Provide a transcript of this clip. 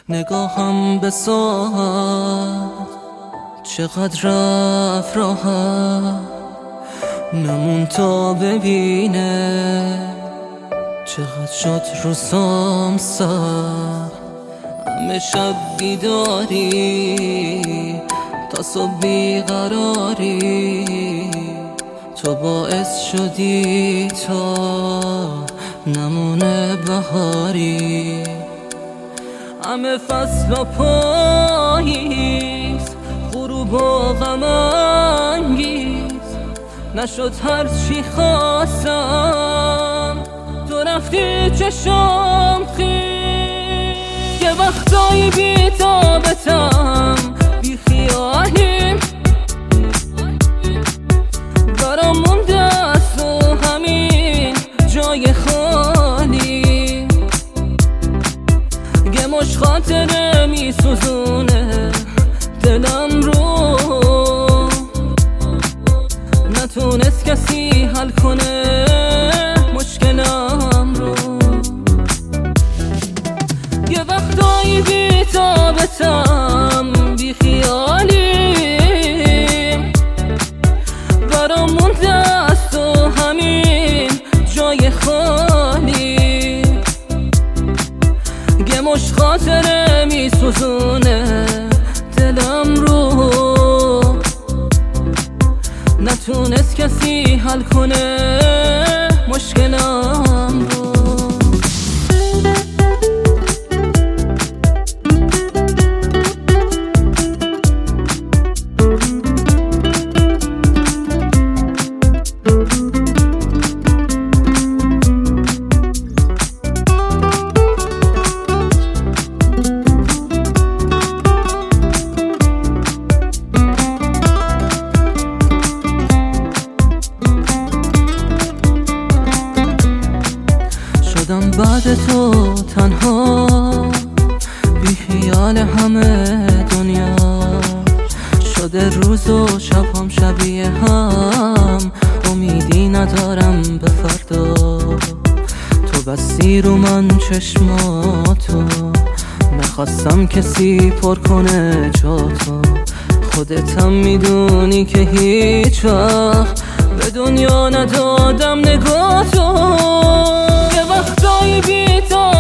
نگاهم به ساعت چقدر رفت راحت، نمون تا ببینه چقدر شد روزام سر. همه شب بیداری تا صبح بیقراری، تو باعث شدی تا نمونه بهاری. همه فصل و پاییز غروب و غم انگیز، نشد هر چی خواستم تو رفتی چشم خیز. یه وقتایی بی تابتم بی خیالیم، برام مونده است و همین جای خالی. یه مش خاطره می سوزونه دلم رو، نتونست کسی حل کنه مشکلم رو. یه وقتایی بی تابتم بی خیالیم، برام مونده است و همین جای خالی. یه مش خاطره می سوزونه دلم رو، نتونست کسی حل کنه مشکلم رو. بعد تو تنها بی خیال همه دنیا شده، روز و شب هم شبیه هم، امیدی ندارم به فردا. تو بستی رو من چشماتو، نخواستم کسی پر کنه جاتو. خودتم میدونی که هیچ وقت به دنیا ندادم نگاه تو. یه وقتایی بی تو